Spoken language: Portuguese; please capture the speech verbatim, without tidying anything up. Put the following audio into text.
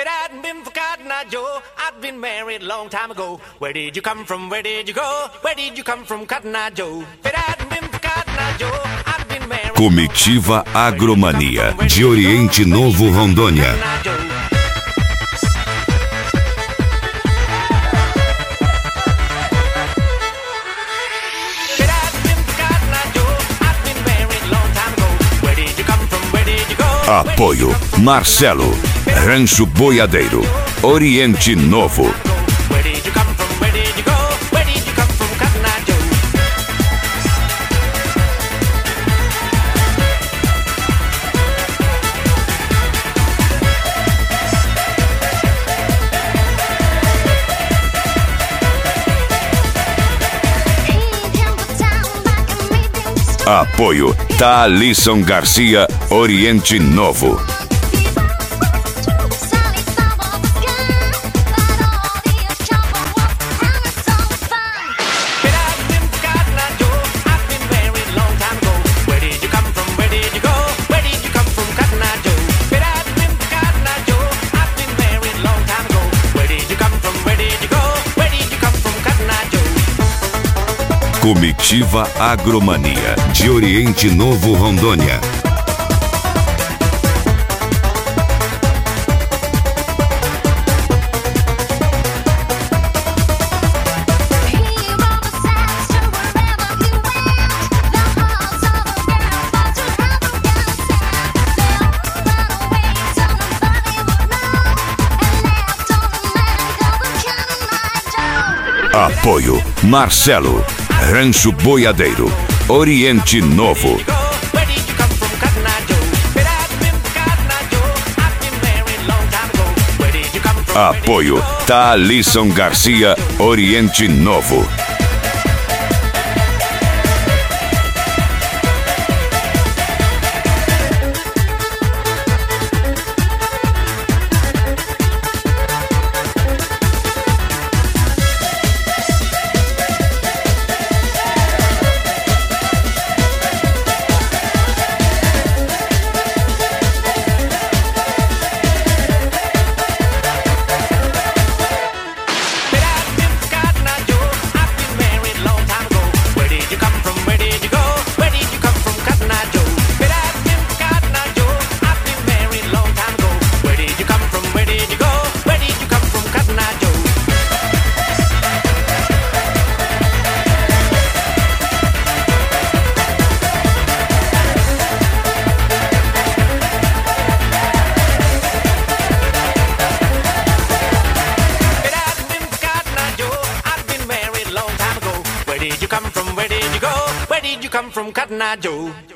it hadn't been for Cotton Eye Joe, I'd been married a long time ago. Where did you come from? Where did you go? Where did you come from, Cotton Eye Joe? If it hadn't been for Cotton Eye Joe, I'd been married. Comitiva Agromania, de Oriente Novo, Rondônia. Apoio Marcelo, Rancho Boiadeiro, Oriente Novo. Apoio Thalisson Garcia, Oriente Novo. Comitiva Agromania, de Oriente Novo, Rondônia. Apoio Marcelo, Rancho Boiadeiro, Oriente Novo. Apoio Thalisson Garcia, Oriente Novo. Where did you come from? Where did you go? Where did you come from, Cotton Eye Joe?